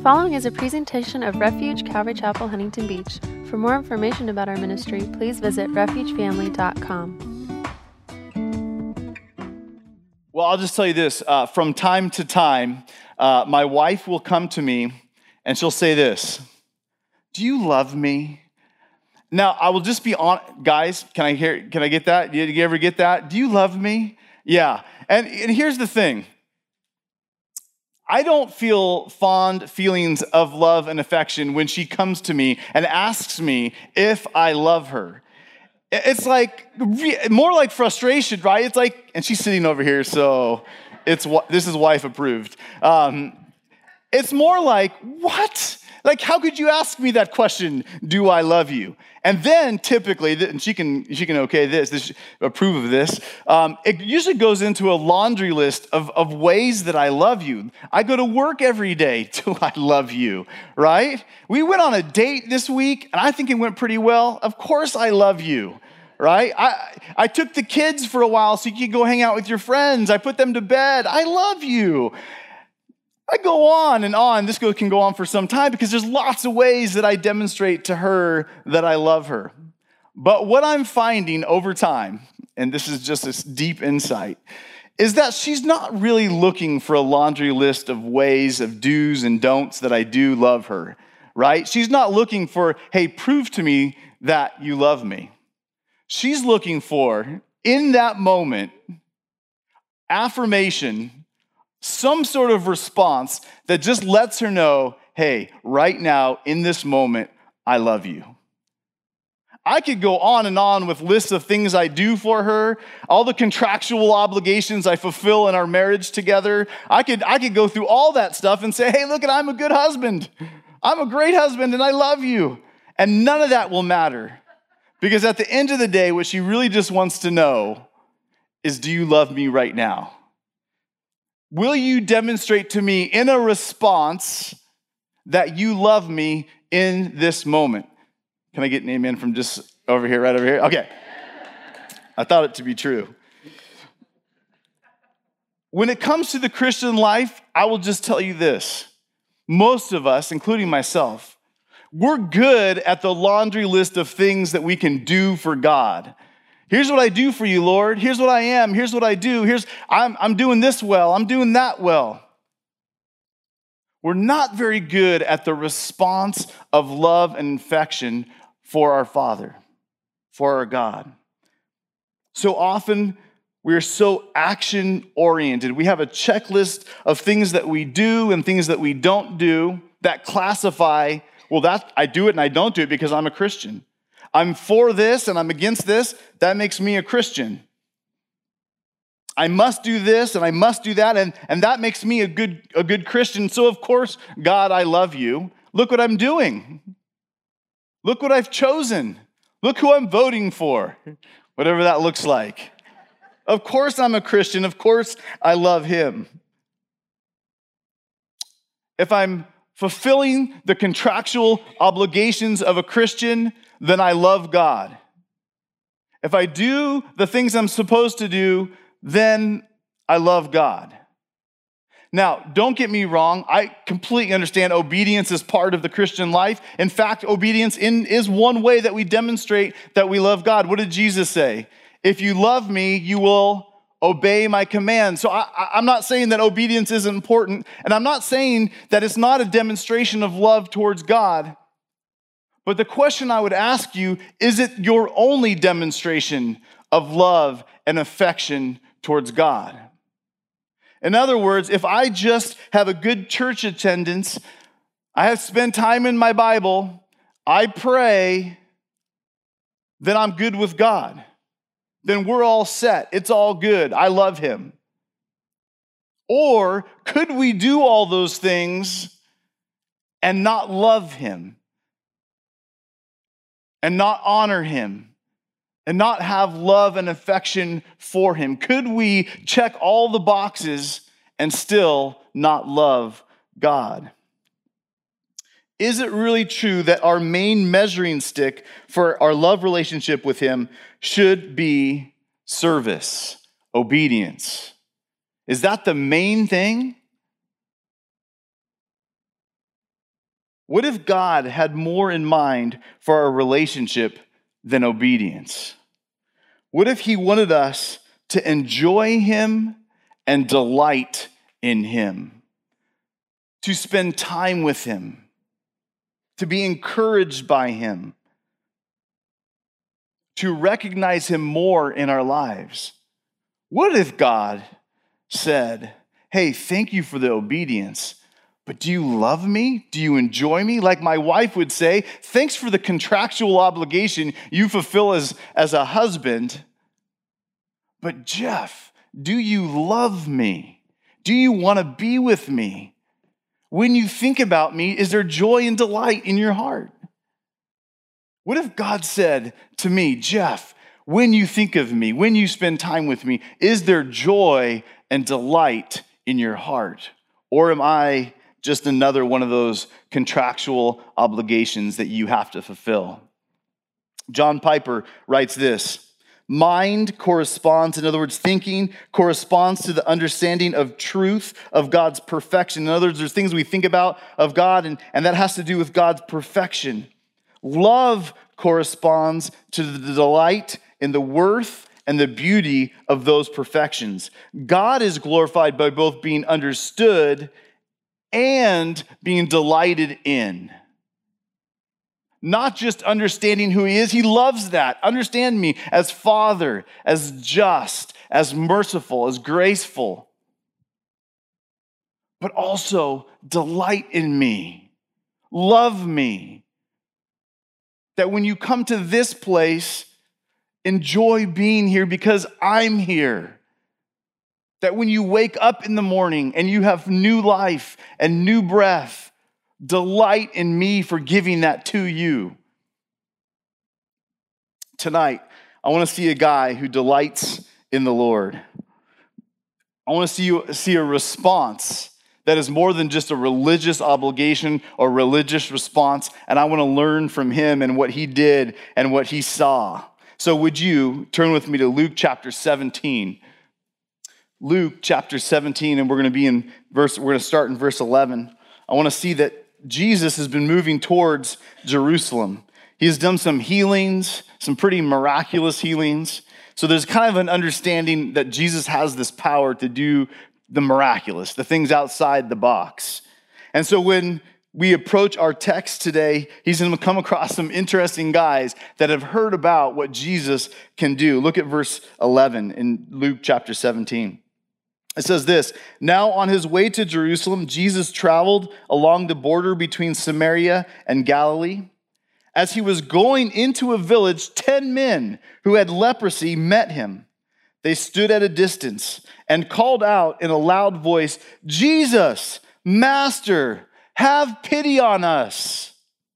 following is a presentation of Refuge Calvary Chapel, Huntington Beach. For more information about our ministry, please visit refugefamily.com. Well, I'll just tell you this. From time to time, my wife will come to me and she'll say this: "Do you love me?" Now, I will just be on, guys, can I get that? Do you ever get that? Do you love me? Yeah. And here's the thing. I don't feel fond feelings of love and affection when she comes to me and asks me if I love her. It's like more like frustration, right? It's like, and she's sitting over here, so this is wife approved. It's more like, what? Like, how could you ask me that question? Do I love you? And then typically, and she can okay this approve of this. It usually goes into a laundry list of ways that I love you. I go to work every day. Do I love you? Right? We went on a date this week, and I think it went pretty well. Of course, I love you. Right? I took the kids for a while so you could go hang out with your friends. I put them to bed. I love you. I go on and on. This can go on for some time because there's lots of ways that I demonstrate to her that I love her. But what I'm finding over time, and this is just this deep insight, is that she's not really looking for a laundry list of ways, of do's and don'ts that I do love her, right? She's not looking for, hey, prove to me that you love me. She's looking for, in that moment, affirmation, some sort of response that just lets her know, hey, right now, in this moment, I love you. I could go on and on with lists of things I do for her, all the contractual obligations I fulfill in our marriage together. I could go through all that stuff and say, hey, look, I'm a good husband. I'm a great husband, and I love you. And none of that will matter. Because at the end of the day, what she really just wants to know is, do you love me right now? Will you demonstrate to me in a response that you love me in this moment? Can I get an amen from just over here, right over here? Okay. I thought it to be true. When it comes to the Christian life, I will just tell you this. Most of us, including myself, we're good at the laundry list of things that we can do for God. Here's what I do for you, Lord. Here's what I am. Here's what I do. I'm doing this well. I'm doing that well. We're not very good at the response of love and affection for our Father, for our God. So often, we're so action-oriented. We have a checklist of things that we do and things that we don't do that classify, well, that I do it and I don't do it because I'm a Christian. I'm for this and I'm against this. That makes me a Christian. I must do this and I must do that, and that makes me a good Christian. So of course, God, I love you. Look what I'm doing. Look what I've chosen. Look who I'm voting for. Whatever that looks like. Of course I'm a Christian. Of course I love him. If I'm fulfilling the contractual obligations of a Christian, then I love God. If I do the things I'm supposed to do, then I love God. Now, don't get me wrong. I completely understand obedience is part of the Christian life. In fact, obedience is one way that we demonstrate that we love God. What did Jesus say? If you love me, you will obey my commands. So I'm not saying that obedience isn't important, and I'm not saying that it's not a demonstration of love towards God. But the question I would ask you, is it your only demonstration of love and affection towards God? In other words, if I just have a good church attendance, I have spent time in my Bible, I pray, then I'm good with God. Then we're all set. It's all good. I love him. Or could we do all those things and not love him? And not honor him, and not have love and affection for him? Could we check all the boxes and still not love God? Is it really true that our main measuring stick for our love relationship with him should be service, obedience? Is that the main thing? What if God had more in mind for our relationship than obedience? What if he wanted us to enjoy him and delight in him, to spend time with him, to be encouraged by him, to recognize him more in our lives? What if God said, hey, thank you for the obedience, but do you love me? Do you enjoy me? Like my wife would say, thanks for the contractual obligation you fulfill as a husband, but Jeff, do you love me? Do you want to be with me? When you think about me, is there joy and delight in your heart? What if God said to me, Jeff, when you think of me, when you spend time with me, is there joy and delight in your heart? Or am I just another one of those contractual obligations that you have to fulfill? John Piper writes this: mind corresponds, in other words, thinking corresponds to the understanding of truth, of God's perfection. In other words, there's things we think about of God, and that has to do with God's perfection. Love corresponds to the delight in the worth and the beauty of those perfections. God is glorified by both being understood and being delighted in. Not just understanding who he is, he loves that. Understand me as Father, as just, as merciful, as graceful, but also delight in me, love me. That when you come to this place, enjoy being here because I'm here. That when you wake up in the morning and you have new life and new breath, delight in me for giving that to you. Tonight, I want to see a guy who delights in the Lord. I want to see a response that is more than just a religious obligation or religious response, and I want to learn from him and what he did and what he saw. So would you turn with me to Luke chapter 17? Luke chapter 17, and we're going to start in verse 11. I want to see that Jesus has been moving towards Jerusalem. He has done some healings, some pretty miraculous healings. So there's kind of an understanding that Jesus has this power to do the miraculous, the things outside the box. And so when we approach our text today, he's going to come across some interesting guys that have heard about what Jesus can do. Look at verse 11 in Luke chapter 17. It says this: now on his way to Jerusalem, Jesus traveled along the border between Samaria and Galilee. As he was going into a village, 10 men who had leprosy met him. They stood at a distance and called out in a loud voice, Jesus, Master, have pity on us.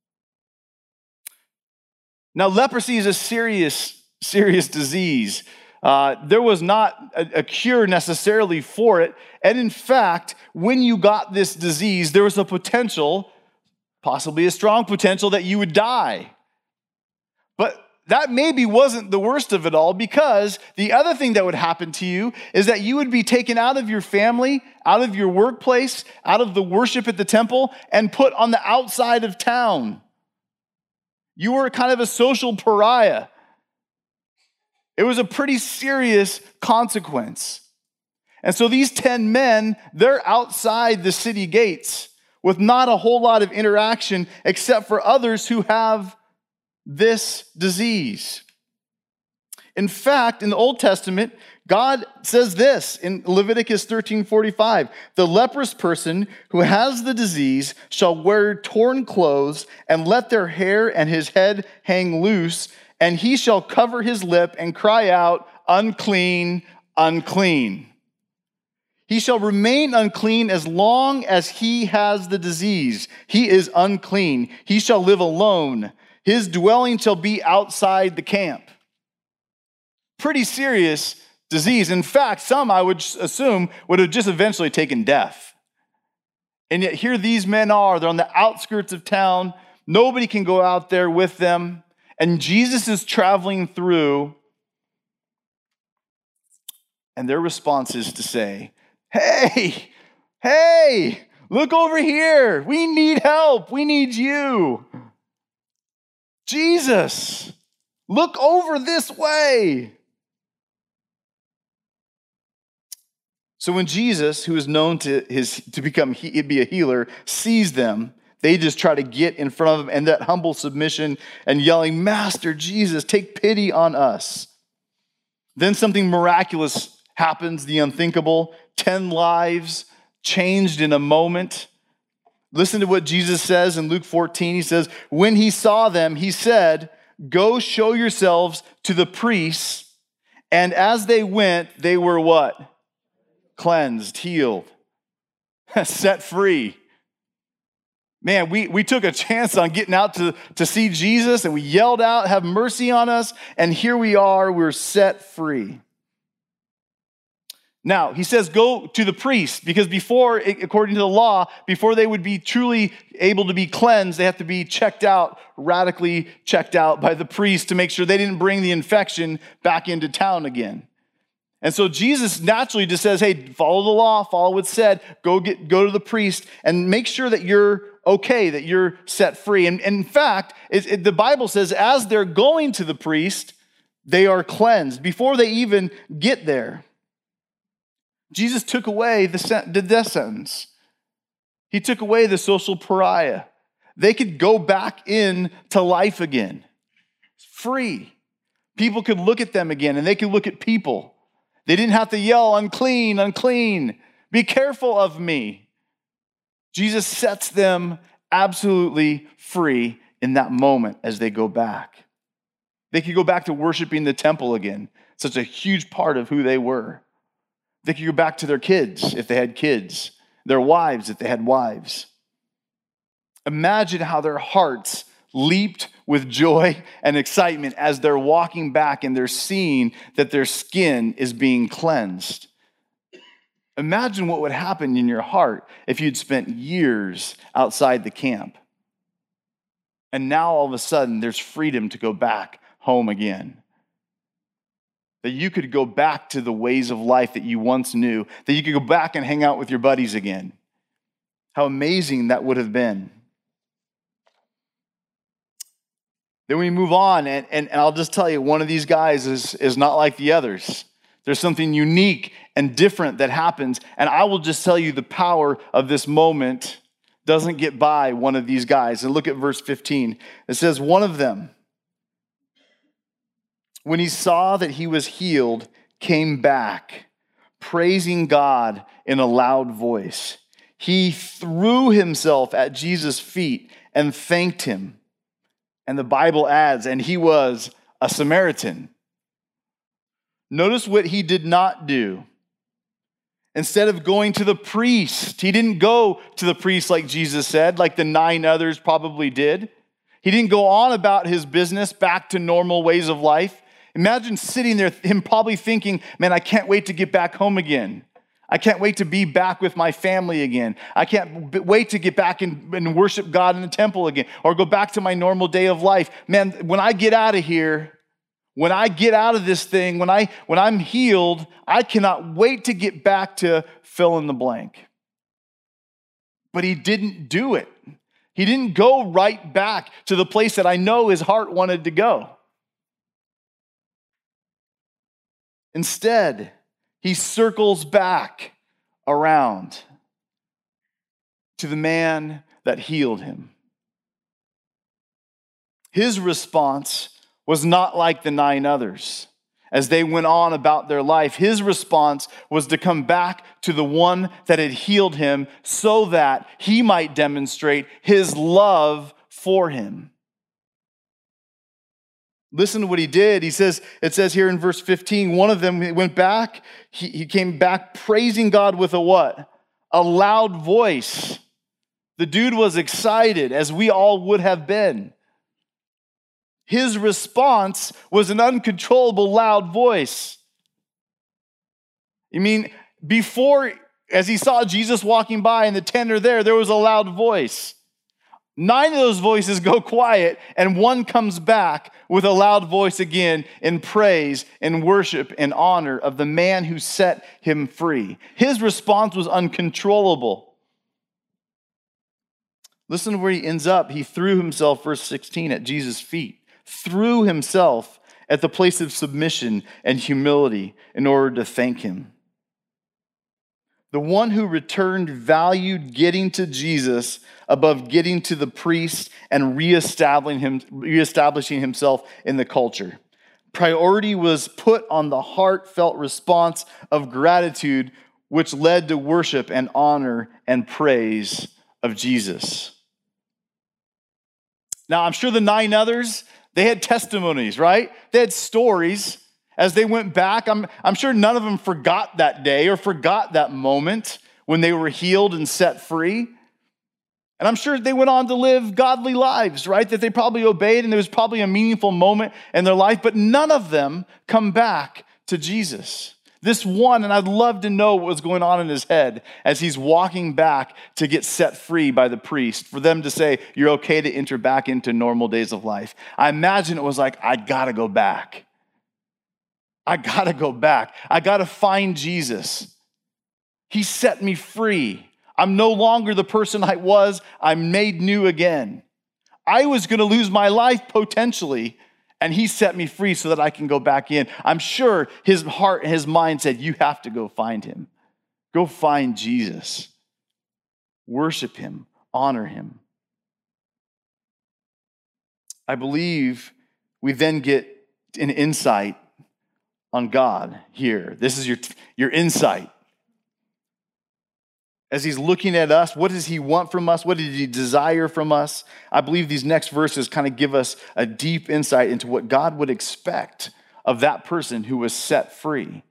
Now, leprosy is a serious disease. There was not a cure necessarily for it. And in fact, when you got this disease, there was a potential, possibly a strong potential, that you would die. But that maybe wasn't the worst of it all, because the other thing that would happen to you is that you would be taken out of your family, out of your workplace, out of the worship at the temple, and put on the outside of town. You were kind of a social pariah. It was a pretty serious consequence. And so these 10 men, they're outside the city gates with not a whole lot of interaction except for others who have this disease. In fact, in the Old Testament, God says this in Leviticus 13:45, the leprous person who has the disease shall wear torn clothes and let their hair and his head hang loose, and he shall cover his lip and cry out, unclean, unclean. He shall remain unclean as long as he has the disease. He is unclean. He shall live alone. His dwelling shall be outside the camp. Pretty serious disease. In fact, some, I would assume, would have just eventually taken death. And yet here these men are. They're on the outskirts of town. Nobody can go out there with them. And Jesus is traveling through. And their response is to say, hey, Look over here. We need help. We need you. Jesus, look over this way. So when Jesus, who is known to be a healer, sees them, they just try to get in front of him, and that humble submission and yelling, Master Jesus, take pity on us. Then something miraculous happens, the unthinkable. 10 lives changed in a moment. Listen to what Jesus says in Luke 14. He says, when he saw them, he said, go show yourselves to the priests. And as they went, they were what? Cleansed, healed, set free. Man, we took a chance on getting out to see Jesus, and we yelled out, have mercy on us, and here we are, we're set free. Now, he says go to the priest, because before, according to the law, before they would be truly able to be cleansed, they have to be checked out, radically checked out by the priest to make sure they didn't bring the infection back into town again. And so Jesus naturally just says, hey, follow the law, follow what's said, go to the priest and make sure that you're okay, that you're set free. And in fact, the Bible says as they're going to the priest, they are cleansed before they even get there. Jesus took away the death sentence. He took away the social pariah. They could go back into life again. Free. People could look at them again, and they could look at people. They didn't have to yell, unclean, unclean. Be careful of me. Jesus sets them absolutely free in that moment as they go back. They could go back to worshiping the temple again. Such a huge part of who they were. They could go back to their kids if they had kids, their wives if they had wives. Imagine how their hearts leaped with joy and excitement as they're walking back and they're seeing that their skin is being cleansed. Imagine what would happen in your heart if you'd spent years outside the camp. And now all of a sudden there's freedom to go back home again. That you could go back to the ways of life that you once knew. That you could go back and hang out with your buddies again. How amazing that would have been. Then we move on, and I'll just tell you, one of these guys is not like the others. There's something unique and different that happens, and I will just tell you the power of this moment doesn't get by one of these guys. And look at verse 15. It says, one of them, when he saw that he was healed, came back, praising God in a loud voice. He threw himself at Jesus' feet and thanked him. And the Bible adds, and he was a Samaritan. Notice what he did not do. Instead of going to the priest, he didn't go to the priest like Jesus said, like the 9 others probably did. He didn't go on about his business back to normal ways of life. Imagine sitting there, him probably thinking, man, I can't wait to get back home again. I can't wait to be back with my family again. I can't wait to get back and worship God in the temple again, or go back to my normal day of life. Man, when I get out of here, when I get out of this thing, when I'm healed, I cannot wait to get back to fill in the blank. But he didn't do it. He didn't go right back to the place that I know his heart wanted to go. Instead, he circles back around to the man that healed him. His response was not like the 9 others. As they went on about their life, his response was to come back to the one that had healed him so that he might demonstrate his love for him. Listen to what he did. It says here in verse 15, one of them went back. He came back praising God with a what? A loud voice. The dude was excited, as we all would have been. His response was an uncontrollable loud voice. You mean, before, as he saw Jesus walking by and the 10 are there was a loud voice. 9 of those voices go quiet, and one comes back with a loud voice again in praise and worship and honor of the man who set him free. His response was uncontrollable. Listen to where he ends up. He threw himself, verse 16, at Jesus' feet. Threw himself at the place of submission and humility in order to thank him. The one who returned valued getting to Jesus above getting to the priest and reestablishing himself in the culture. Priority was put on the heartfelt response of gratitude, which led to worship and honor and praise of Jesus. Now, I'm sure the 9 others, they had testimonies, right? They had stories. As they went back, I'm sure none of them forgot that day or forgot that moment when they were healed and set free. And I'm sure they went on to live godly lives, right? That they probably obeyed, and there was probably a meaningful moment in their life, but none of them come back to Jesus. This one, and I'd love to know what was going on in his head as he's walking back to get set free by the priest, for them to say, you're okay to enter back into normal days of life. I imagine it was like, I gotta go back. I gotta go back. I gotta find Jesus. He set me free. I'm no longer the person I was. I'm made new again. I was gonna lose my life potentially, and he set me free so that I can go back in. I'm sure his heart and his mind said, you have to go find him. Go find Jesus. Worship him. Honor him. I believe we then get an insight on God here. This is your insight. As he's looking at us, what does he want from us? What did he desire from us? I believe these next verses kind of give us a deep insight into what God would expect of that person who was set free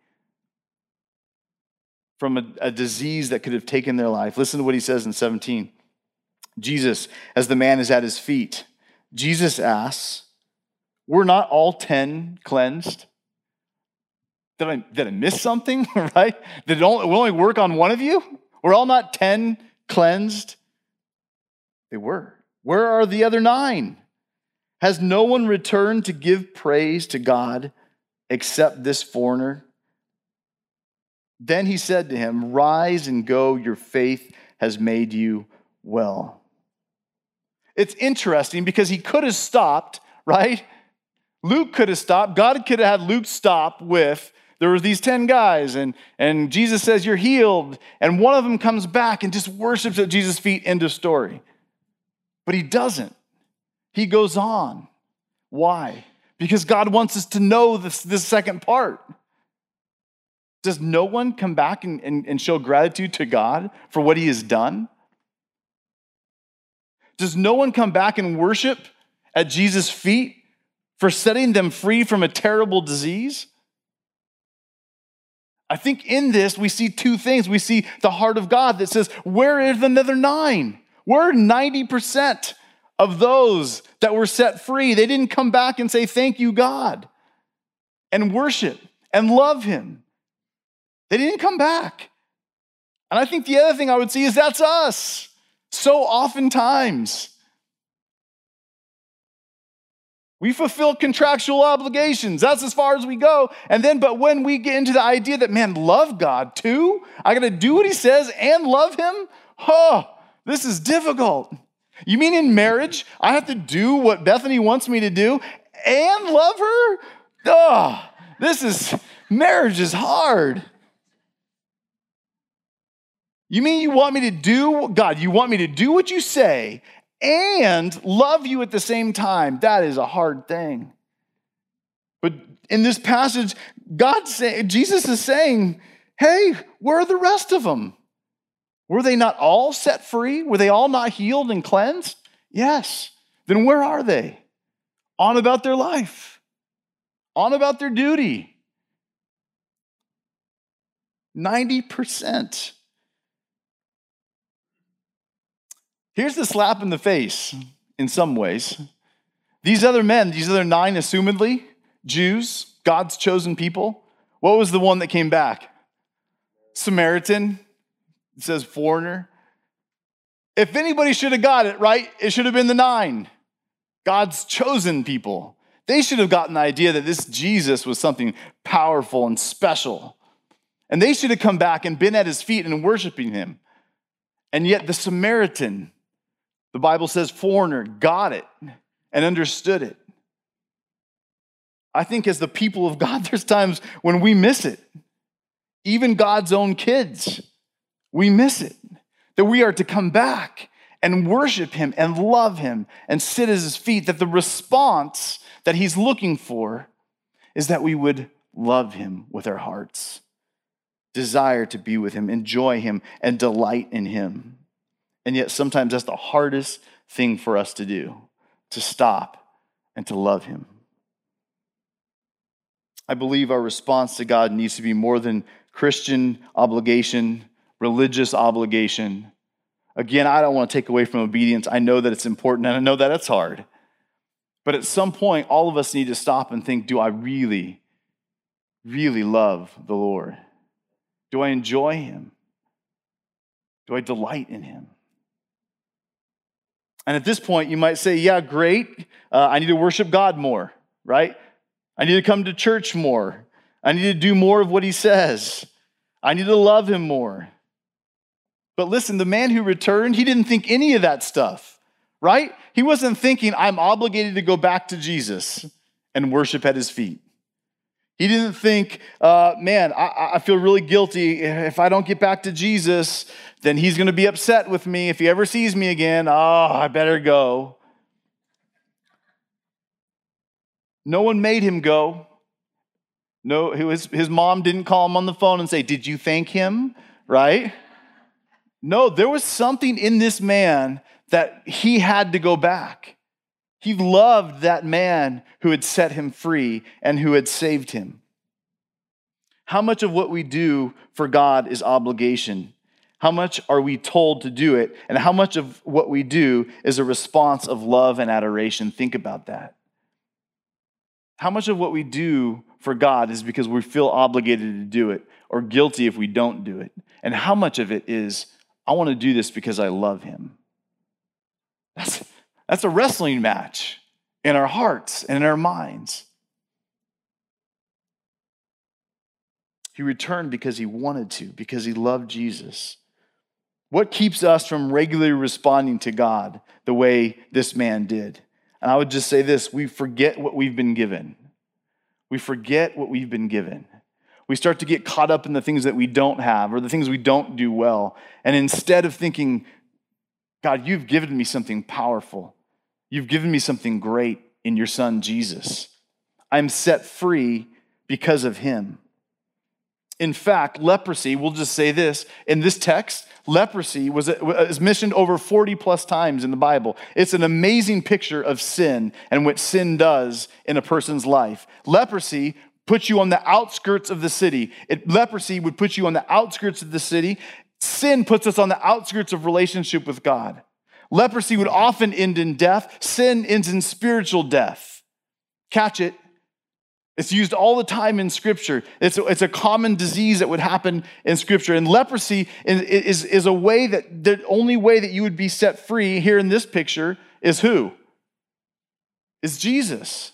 from a disease that could have taken their life. Listen to what he says in 17. Jesus, as the man is at his feet, Jesus asks, were not all 10 cleansed? Did I miss something, right? Did it only work on one of you? Were all not 10 cleansed? They were. Where are the other 9? Has no one returned to give praise to God except this foreigner? Then he said to him, rise and go, your faith has made you well. It's interesting because he could have stopped, right? Luke could have stopped. God could have had Luke stop with, there were these 10 guys, and Jesus says, you're healed. And one of them comes back and just worships at Jesus' feet, end of story. But he doesn't. He goes on. Why? Because God wants us to know this second part. Does no one come back and show gratitude to God for what he has done? Does no one come back and worship at Jesus' feet for setting them free from a terrible disease? I think in this, we see 2 things. We see the heart of God that says, where is the other 9? Where are 90% of those that were set free? They didn't come back and say, thank you, God, and worship and love him. They didn't come back. And I think the other thing I would see is that's us. So oftentimes, we fulfill contractual obligations. That's as far as we go. But when we get into the idea that, man, love God too, I got to do what he says and love him. This is difficult. You mean in marriage, I have to do what Bethany wants me to do and love her? Marriage is hard. You mean you want me to do, God, you want me to do what you say and love you at the same time? That is a hard thing. But in this passage, Jesus is saying, hey, where are the rest of them? Were they not all set free? Were they all not healed and cleansed? Yes. Then where are they? On about their life. On about their duty. 90%. Here's the slap in the face in some ways. These other men, these other 9 assumedly, Jews, God's chosen people, what was the one that came back? Samaritan. It says foreigner. If anybody should have got it, right, it should have been the 9. God's chosen people. They should have gotten the idea that this Jesus was something powerful and special. And they should have come back and been at his feet and worshiping him. And yet the Samaritan The Bible says foreigner got it and understood it. I think as the people of God, there's times when we miss it. Even God's own kids, we miss it. That we are to come back and worship him and love him and sit at his feet. That the response that he's looking for is that we would love him with our hearts, desire to be with him, enjoy him, and delight in him. And yet sometimes that's the hardest thing for us to do, to stop and to love him. I believe our response to God needs to be more than Christian obligation, religious obligation. Again, I don't want to take away from obedience. I know that it's important and I know that it's hard. But at some point, all of us need to stop and think, do I really, really love the Lord? Do I enjoy him? Do I delight in him? And at this point, you might say, yeah, great. I need to worship God more, right? I need to come to church more. I need to do more of what he says. I need to love him more. But listen, the man who returned, he didn't think any of that stuff, right? He wasn't thinking, I'm obligated to go back to Jesus and worship at his feet. He didn't think, man, I feel really guilty. If I don't get back to Jesus, then he's going to be upset with me. If he ever sees me again, I better go. No one made him go. No, his mom didn't call him on the phone and say, did you thank him? Right? No, there was something in this man that he had to go back. He loved that man who had set him free and who had saved him. How much of what we do for God is obligation? How much are we told to do it? And how much of what we do is a response of love and adoration? Think about that. How much of what we do for God is because we feel obligated to do it or guilty if we don't do it? And how much of it is, I want to do this because I love him? That's a wrestling match in our hearts and in our minds. He returned because he wanted to, because he loved Jesus. What keeps us from regularly responding to God the way this man did? And I would just say this, we forget what we've been given. We forget what we've been given. We start to get caught up in the things that we don't have or the things we don't do well. And instead of thinking, God, you've given me something powerful. You've given me something great in your son, Jesus. I'm set free because of him. In fact, leprosy, we'll just say this, in this text, leprosy is mentioned over 40 plus times in the Bible. It's an amazing picture of sin and what sin does in a person's life. Leprosy puts you on the outskirts of the city. Leprosy would put you on the outskirts of the city. Sin puts us on the outskirts of relationship with God. Leprosy would often end in death. Sin ends in spiritual death. Catch it. It's used all the time in Scripture. It's a common disease that would happen in Scripture. And leprosy is a way that the only way that you would be set free here in this picture is who? Is Jesus.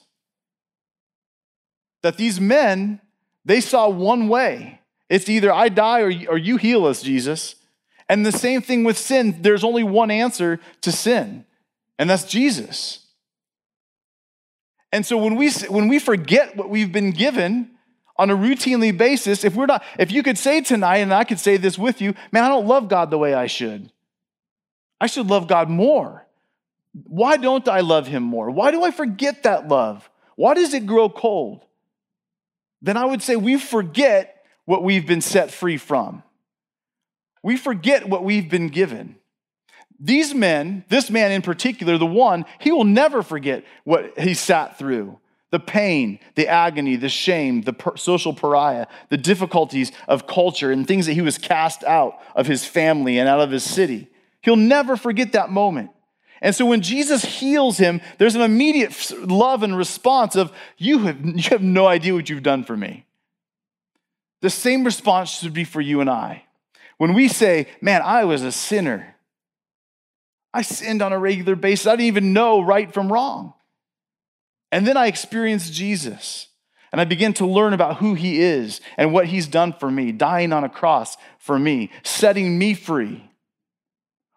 That these men, they saw one way. It's either I die or you heal us, Jesus. And the same thing with sin. There's only one answer to sin, and that's Jesus. And so when we forget what we've been given on a routinely basis, if you could say tonight, and I could say this with you, man, I don't love God the way I should. I should love God more. Why don't I love him more? Why do I forget that love? Why does it grow cold? Then I would say we forget what we've been set free from. We forget what we've been given. These men, this man in particular, the one, he will never forget what he sat through. The pain, the agony, the shame, the social pariah, the difficulties of culture and things that he was cast out of his family and out of his city. He'll never forget that moment. And so when Jesus heals him, there's an immediate love and response of, you have no idea what you've done for me. The same response should be for you and I. When we say, man, I was a sinner. I sinned on a regular basis. I didn't even know right from wrong. And then I experienced Jesus. And I began to learn about who he is and what he's done for me, dying on a cross for me, setting me free.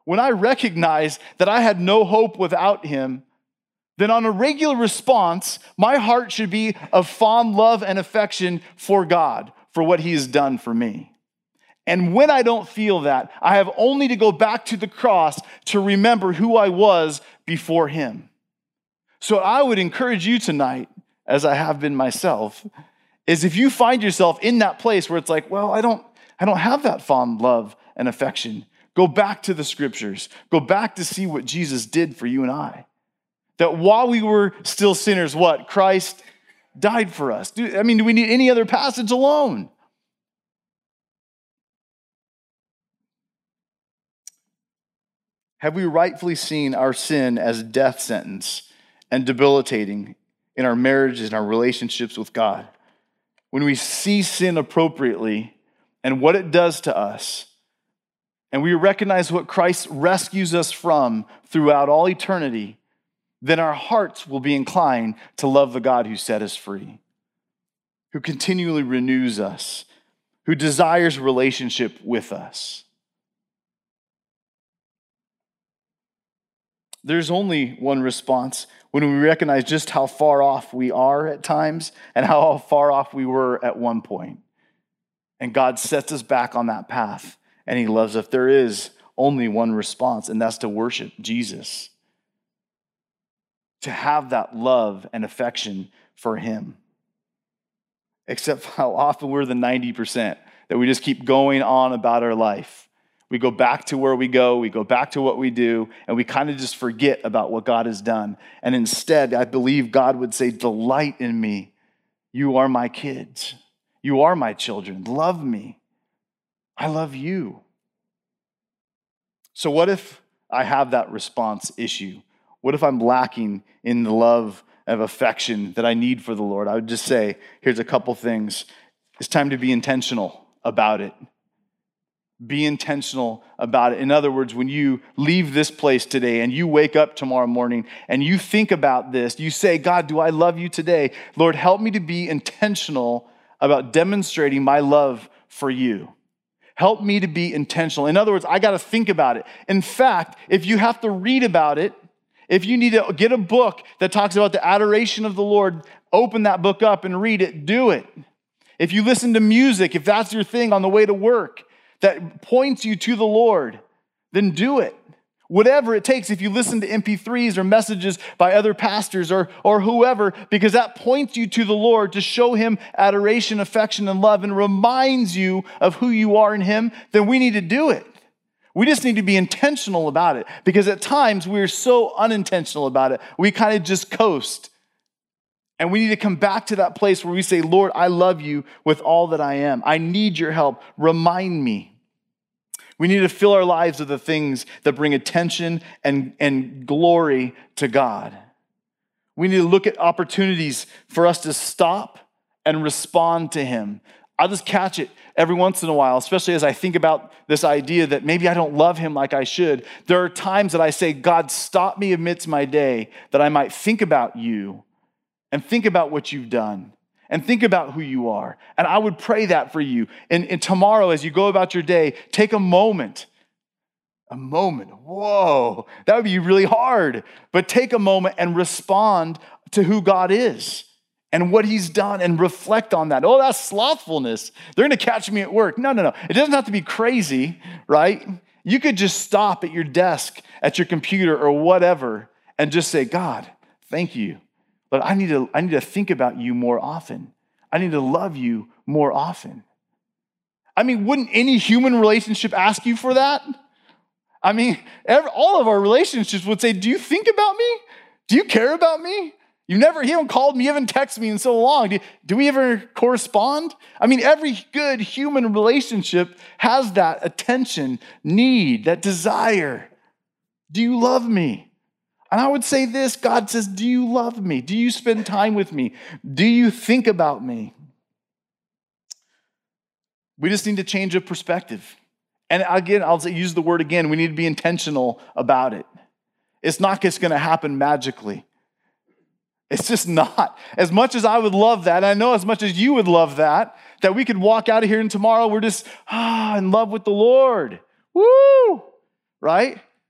when I recognize that I had no hope without him, then on a regular response, my heart should be of fond love and affection for God, for what he has done for me. And when I don't feel that, I have only to go back to the cross to remember who I was before him. So I would encourage you tonight, as I have been myself, is if you find yourself in that place where it's like, well, I don't have that fond love and affection, go back to the scriptures. Go back to see what Jesus did for you and I. That while we were still sinners, what? Christ died for us. Do we need any other passage alone? Have we rightfully seen our sin as death sentence and debilitating in our marriages and our relationships with God? When we see sin appropriately and what it does to us, and we recognize what Christ rescues us from throughout all eternity, then our hearts will be inclined to love the God who set us free, who continually renews us, who desires relationship with us. There's only one response when we recognize just how far off we are at times and how far off we were at one point. And God sets us back on that path, and he loves us. There is only one response, and that's to worship Jesus, to have that love and affection for him. Except how often we're the 90% that we just keep going on about our life. We go back to where we go back to what we do, and we kind of just forget about what God has done. And instead, I believe God would say, delight in me. You are my kids. You are my children. Love me. I love you. So what if I have that response issue? What if I'm lacking in the love of affection that I need for the Lord? I would just say, here's a couple things. It's time to be intentional about it. Be intentional about it. In other words, when you leave this place today and you wake up tomorrow morning and you think about this, you say, God, do I love you today? Lord, help me to be intentional about demonstrating my love for you. Help me to be intentional. In other words, I got to think about it. In fact, if you have to read about it, if you need to get a book that talks about the adoration of the Lord, open that book up and read it. Do it. If you listen to music, if that's your thing on the way to work, that points you to the Lord, then do it. Whatever it takes, if you listen to MP3s or messages by other pastors or whoever, because that points you to the Lord to show him adoration, affection, and love and reminds you of who you are in him, then we need to do it. We just need to be intentional about it, because at times we're so unintentional about it, we kind of just coast. And we need to come back to that place where we say, Lord, I love you with all that I am. I need your help. Remind me. We need to fill our lives with the things that bring attention and glory to God. We need to look at opportunities for us to stop and respond to him. I'll just catch it every once in a while, especially as I think about this idea that maybe I don't love him like I should. There are times that I say, God, stop me amidst my day that I might think about you and think about what you've done and think about who you are. And I would pray that for you. And tomorrow, as you go about your day, take a moment. A moment. Whoa, that would be really hard. But take a moment and respond to who God is and what he's done and reflect on that. Oh, that's slothfulness. They're going to catch me at work. No. It doesn't have to be crazy, right? You could just stop at your desk, at your computer or whatever, and just say, God, thank you. But I need to think about you more often. I need to love you more often. I mean, wouldn't any human relationship ask you for that? I mean, all of our relationships would say, do you think about me? Do you care about me? You haven't called me, you haven't texted me in so long. Do we ever correspond? I mean, every good human relationship has that attention, need, that desire. Do you love me? And I would say this, God says, do you love me? Do you spend time with me? Do you think about me? We just need to change a perspective. And again, I'll use the word again, we need to be intentional about it. It's not just going to happen magically. It's just not. As much as I would love that, and I know as much as you would love that we could walk out of here and tomorrow we're just in love with the Lord. Woo! Right?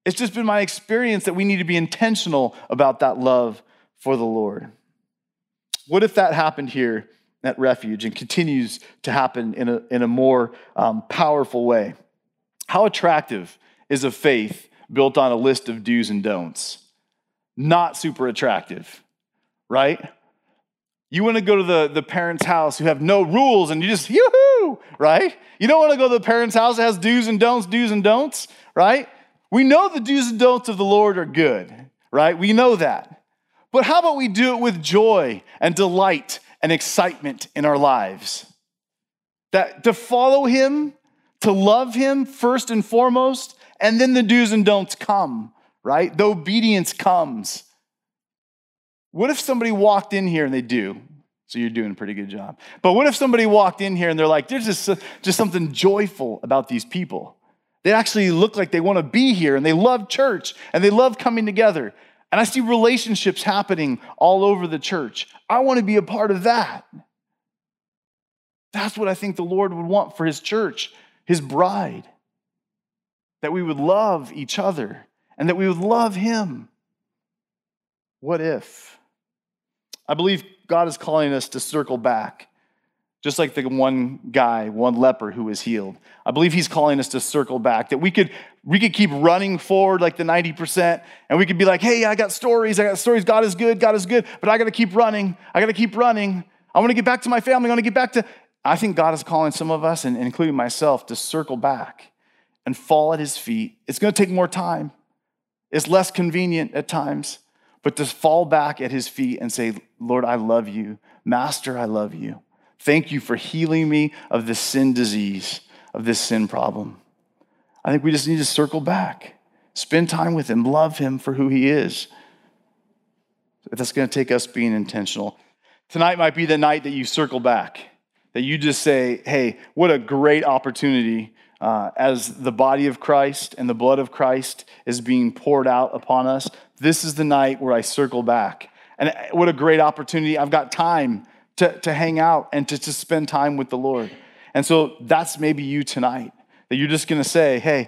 It's just been my experience that we need to be intentional about that love for the Lord. What if that happened here at Refuge and continues to happen in a more powerful way? How attractive is a faith built on a list of do's and don'ts? Not super attractive, right? You want to go to the parents' house who have no rules and you just, yoo-hoo, right? You don't want to go to the parents' house that has do's and don'ts, right? We know the do's and don'ts of the Lord are good, right? We know that. But how about we do it with joy and delight and excitement in our lives? That to follow him, to love him first and foremost, and then the do's and don'ts come, right? The obedience comes. What if somebody walked in here and they do? So you're doing a pretty good job. But what if somebody walked in here and they're like, there's just something joyful about these people. They actually look like they want to be here and they love church and they love coming together. And I see relationships happening all over the church. I want to be a part of that. That's what I think the Lord would want for his church, his bride. That we would love each other and that we would love him. What if? I believe God is calling us to circle back. Just like the one leper who was healed. I believe he's calling us to circle back, that we could keep running forward like the 90%, and we could be like, hey, I got stories, God is good, but I got to keep running. I want to get back to my family, I think God is calling some of us, and including myself, to circle back and fall at his feet. It's going to take more time. It's less convenient at times, but to fall back at his feet and say, Lord, I love you. Master, I love you. Thank you for healing me of this sin disease, of this sin problem. I think we just need to circle back, spend time with him, love him for who he is. That's going to take us being intentional. Tonight might be the night that you circle back, that you just say, hey, what a great opportunity as the body of Christ and the blood of Christ is being poured out upon us. This is the night where I circle back. And what a great opportunity. I've got time to hang out and to spend time with the Lord. And so that's maybe you tonight, that you're just going to say, hey,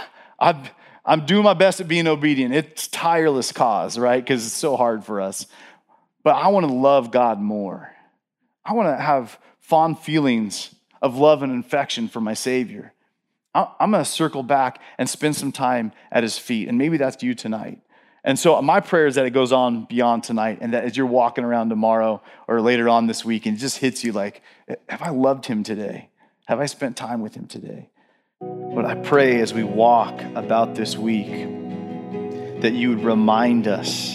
I'm doing my best at being obedient. It's tireless cause, right? Because it's so hard for us. But I want to love God more. I want to have fond feelings of love and affection for my Savior. I'm going to circle back and spend some time at his feet. And maybe that's you tonight. And so my prayer is that it goes on beyond tonight, and that as you're walking around tomorrow or later on this week, and it just hits you like, have I loved him today? Have I spent time with him today? But I pray as we walk about this week that you would remind us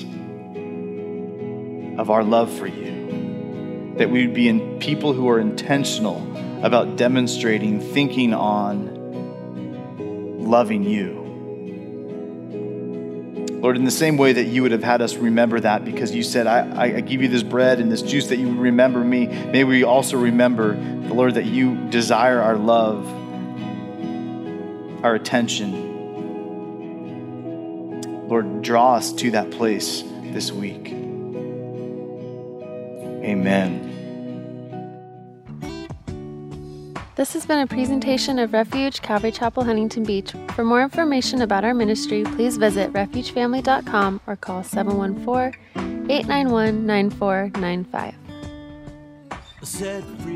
of our love for you, that we would be in people who are intentional about demonstrating, thinking on, loving you. Lord, in the same way that you would have had us remember that, because you said, I give you this bread and this juice that you would remember me, may we also remember, Lord, that you desire our love, our attention. Lord, draw us to that place this week. Amen. This has been a presentation of Refuge Calvary Chapel, Huntington Beach. For more information about our ministry, please visit refugefamily.com or call 714-891-9495.